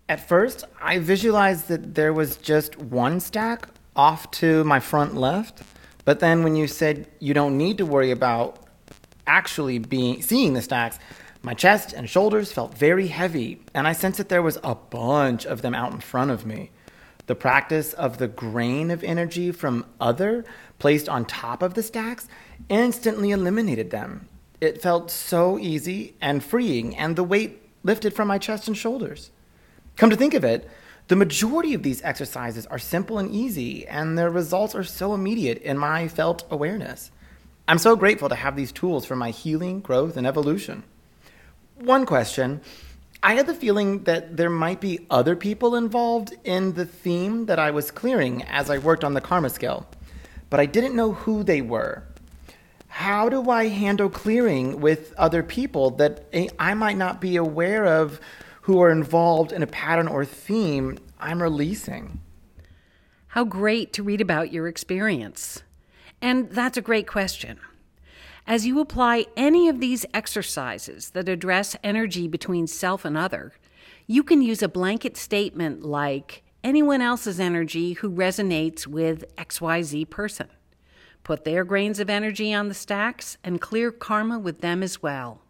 At first, I visualized that there was just one stack off to my front left, but then when you said you don't need to worry about actually being seeing the stacks, my chest and shoulders felt very heavy, and I sensed that there was a bunch of them out in front of me. The practice of the grain of energy from other placed on top of the stacks instantly eliminated them. It felt so easy and freeing, and the weight lifted from my chest and shoulders. Come to think of it, the majority of these exercises are simple and easy, and their results are so immediate in my felt awareness. I'm so grateful to have these tools for my healing, growth, and evolution. One question. I had the feeling that there might be other people involved in the theme that I was clearing as I worked on the karma scale, but I didn't know who they were. How do I handle clearing with other people that I might not be aware of who are involved in a pattern or theme I'm releasing? How great to read about your experience. And that's a great question. As you apply any of these exercises that address energy between self and other, you can use a blanket statement like anyone else's energy who resonates with XYZ person. Put their grains of energy on the stacks and clear karma with them as well.